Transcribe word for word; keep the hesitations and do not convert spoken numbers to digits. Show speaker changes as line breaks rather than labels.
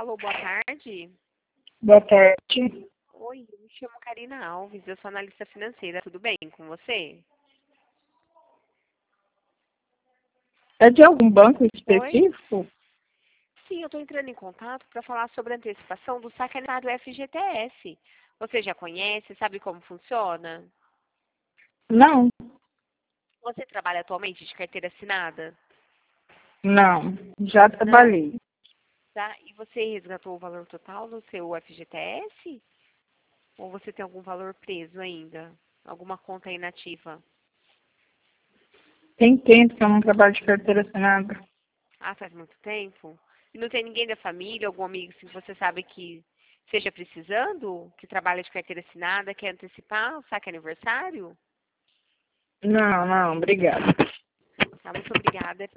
Alô, boa tarde.
Boa tarde.
Oi, eu me chamo Karina Alves, eu sou analista financeira. Tudo bem com você?
É de algum banco
Oi?
específico?
Sim, eu estou entrando em contato para falar sobre a antecipação do saque aniversário F G T S. Você já conhece, sabe como funciona?
Não,
Você trabalha atualmente de carteira assinada?
não. Já
Não?
trabalhei.
Tá? E você resgatou o valor total do seu F G T S? Ou você tem algum valor preso ainda? Alguma conta inativa?
Tem tempo que eu não trabalho de carteira assinada.
Ah, faz muito tempo? E não tem ninguém da família, algum amigo assim, que você sabe que esteja precisando, que trabalha de carteira assinada, quer antecipar o saque aniversário?
Não, não, obrigada.
Tá, muito obrigada.